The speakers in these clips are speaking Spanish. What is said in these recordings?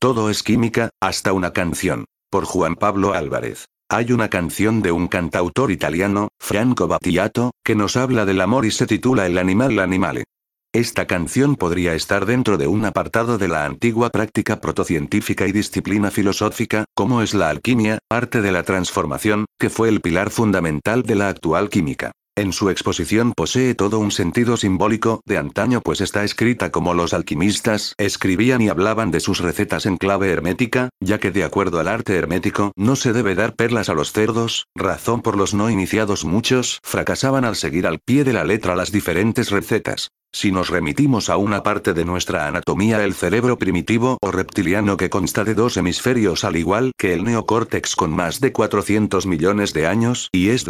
Todo es química, hasta una canción. Por Juan Pablo Álvarez. Hay una canción de un cantautor italiano, Franco Battiato, que nos habla del amor y se titula El animal animale. Esta canción podría estar dentro de un apartado de la antigua práctica protocientífica y disciplina filosófica, como es la alquimia, arte de la transformación, que fue el pilar fundamental de la actual química. En su exposición posee todo un sentido simbólico de antaño, pues está escrita como los alquimistas escribían y hablaban de sus recetas en clave hermética, ya que de acuerdo al arte hermético no se debe dar perlas a los cerdos, razón por los no iniciados muchos fracasaban al seguir al pie de la letra las diferentes recetas. Si nos remitimos a una parte de nuestra anatomía, el cerebro primitivo o reptiliano, que consta de dos hemisferios al igual que el neocórtex con más de 400 millones de años y es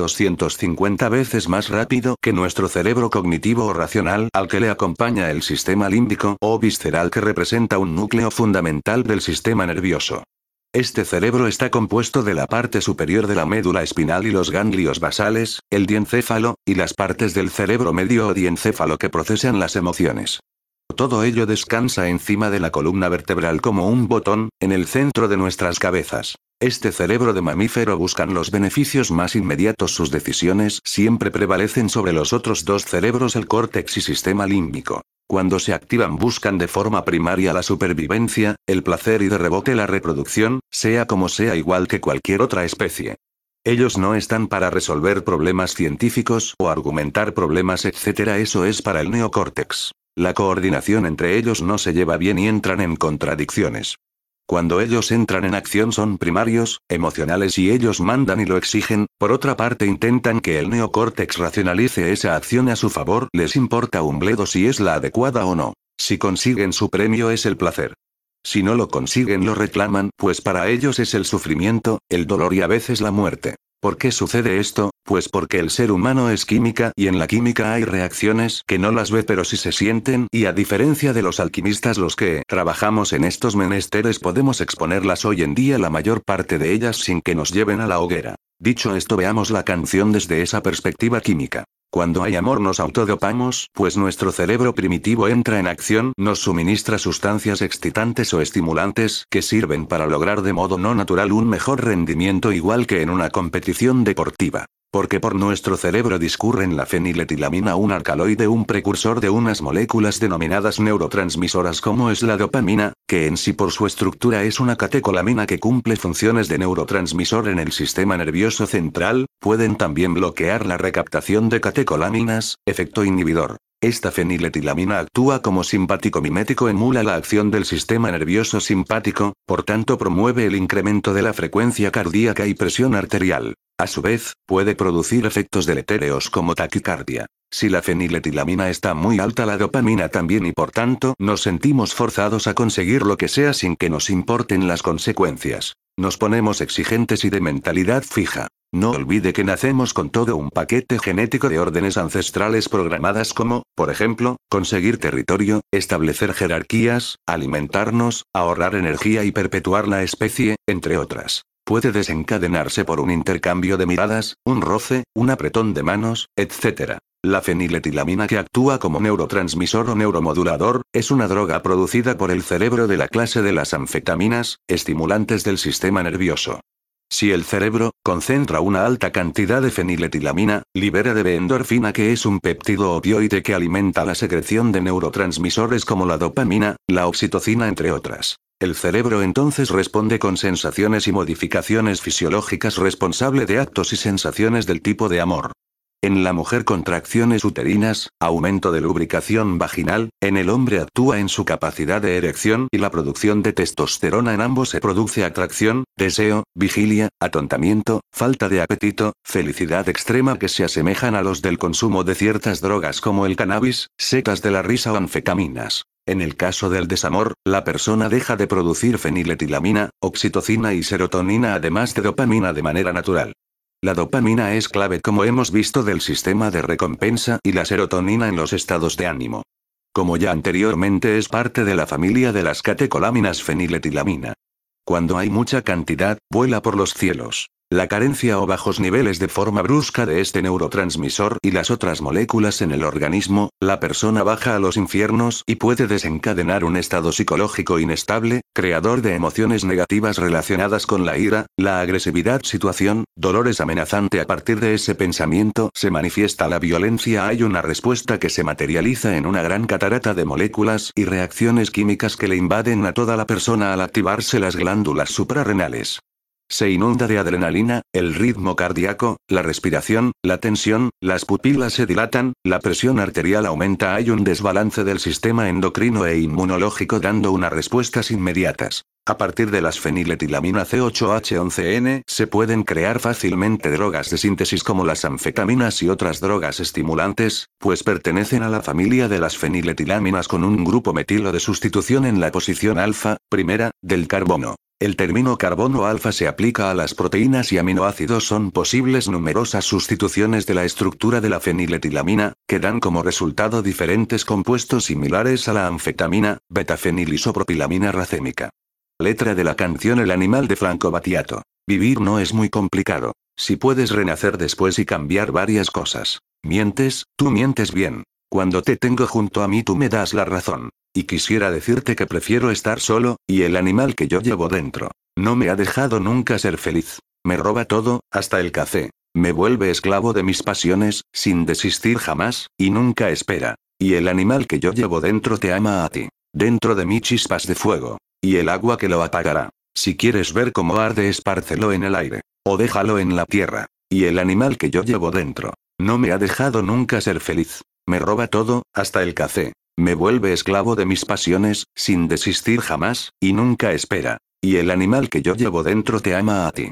250 veces más rápido que nuestro cerebro cognitivo o racional, al que le acompaña el sistema límbico o visceral, que representa un núcleo fundamental del sistema nervioso. Este cerebro está compuesto de la parte superior de la médula espinal y los ganglios basales, el diencéfalo, y las partes del cerebro medio o diencéfalo que procesan las emociones. Todo ello descansa encima de la columna vertebral como un botón, en el centro de nuestras cabezas. Este cerebro de mamífero buscan los beneficios más inmediatos, sus decisiones siempre prevalecen sobre los otros dos cerebros, el córtex y sistema límbico. Cuando se activan buscan de forma primaria la supervivencia, el placer y de rebote la reproducción, sea como sea, igual que cualquier otra especie. Ellos no están para resolver problemas científicos o argumentar problemas, etc. Eso es para el neocórtex. La coordinación entre ellos no se lleva bien y entran en contradicciones. Cuando ellos entran en acción son primarios, emocionales y ellos mandan y lo exigen. Por otra parte intentan que el neocórtex racionalice esa acción a su favor, les importa un bledo si es la adecuada o no. Si consiguen su premio es el placer. Si no lo consiguen lo reclaman, pues para ellos es el sufrimiento, el dolor y a veces la muerte. ¿Por qué sucede esto? Pues porque el ser humano es química y en la química hay reacciones que no las ve pero sí se sienten, y a diferencia de los alquimistas, los que trabajamos en estos menesteres podemos exponerlas hoy en día, la mayor parte de ellas, sin que nos lleven a la hoguera. Dicho esto, veamos la canción desde esa perspectiva química. Cuando hay amor nos autodopamos, pues nuestro cerebro primitivo entra en acción, nos suministra sustancias excitantes o estimulantes que sirven para lograr de modo no natural un mejor rendimiento, igual que en una competición deportiva. Porque por nuestro cerebro discurren la feniletilamina, un alcaloide, un precursor de unas moléculas denominadas neurotransmisoras como es la dopamina, que en sí por su estructura es una catecolamina que cumple funciones de neurotransmisor en el sistema nervioso central. Pueden también bloquear la recaptación de catecolaminas, efecto inhibidor. Esta feniletilamina actúa como simpático mimético, emula la acción del sistema nervioso simpático, por tanto promueve el incremento de la frecuencia cardíaca y presión arterial. A su vez, puede producir efectos deletéreos como taquicardia. Si la feniletilamina está muy alta, la dopamina también, y por tanto nos sentimos forzados a conseguir lo que sea sin que nos importen las consecuencias. Nos ponemos exigentes y de mentalidad fija. No olvide que nacemos con todo un paquete genético de órdenes ancestrales programadas como, por ejemplo, conseguir territorio, establecer jerarquías, alimentarnos, ahorrar energía y perpetuar la especie, entre otras. Puede desencadenarse por un intercambio de miradas, un roce, un apretón de manos, etc. La feniletilamina, que actúa como neurotransmisor o neuromodulador, es una droga producida por el cerebro de la clase de las anfetaminas, estimulantes del sistema nervioso. Si el cerebro concentra una alta cantidad de feniletilamina, libera de endorfina, que es un péptido opioide que alimenta la secreción de neurotransmisores como la dopamina, la oxitocina, entre otras. El cerebro entonces responde con sensaciones y modificaciones fisiológicas responsable de actos y sensaciones del tipo de amor. En la mujer, contracciones uterinas, aumento de lubricación vaginal; en el hombre actúa en su capacidad de erección y la producción de testosterona; en ambos se produce atracción, deseo, vigilia, atontamiento, falta de apetito, felicidad extrema, que se asemejan a los del consumo de ciertas drogas como el cannabis, setas de la risa o anfetaminas. En el caso del desamor, la persona deja de producir feniletilamina, oxitocina y serotonina, además de dopamina, de manera natural. La dopamina es clave, como hemos visto, del sistema de recompensa, y la serotonina en los estados de ánimo. Como ya anteriormente, es parte de la familia de las catecolaminas feniletilamina. Cuando hay mucha cantidad, vuela por los cielos. La carencia o bajos niveles de forma brusca de este neurotransmisor y las otras moléculas en el organismo, la persona baja a los infiernos y puede desencadenar un estado psicológico inestable, creador de emociones negativas relacionadas con la ira, la agresividad, situación, dolores amenazante. A partir de ese pensamiento se manifiesta la violencia. Hay una respuesta que se materializa en una gran catarata de moléculas y reacciones químicas que le invaden a toda la persona al activarse las glándulas suprarrenales. Se inunda de adrenalina, el ritmo cardíaco, la respiración, la tensión, las pupilas se dilatan, la presión arterial aumenta. Hay un desbalance del sistema endocrino e inmunológico dando unas respuestas inmediatas. A partir de las feniletilamina C8H11N se pueden crear fácilmente drogas de síntesis como las anfetaminas y otras drogas estimulantes, pues pertenecen a la familia de las feniletilaminas con un grupo metilo de sustitución en la posición alfa, primera, del carbono. El término carbono alfa se aplica a las proteínas y aminoácidos. Son posibles numerosas sustituciones de la estructura de la feniletilamina, que dan como resultado diferentes compuestos similares a la anfetamina, betafenilisopropylamina racémica. Letra de la canción El animal de Franco Battiato. Vivir no es muy complicado. Si puedes renacer después y cambiar varias cosas. Mientes, tú mientes bien. Cuando te tengo junto a mí tú me das la razón. Y quisiera decirte que prefiero estar solo, y el animal que yo llevo dentro. No me ha dejado nunca ser feliz. Me roba todo, hasta el café. Me vuelve esclavo de mis pasiones, sin desistir jamás, y nunca espera. Y el animal que yo llevo dentro te ama a ti. Dentro de mí chispas de fuego. Y el agua que lo apagará. Si quieres ver cómo arde, espárcelo en el aire. O déjalo en la tierra. Y el animal que yo llevo dentro. No me ha dejado nunca ser feliz. Me roba todo, hasta el café. Me vuelve esclavo de mis pasiones, sin desistir jamás, y nunca espera. Y el animal que yo llevo dentro te ama a ti.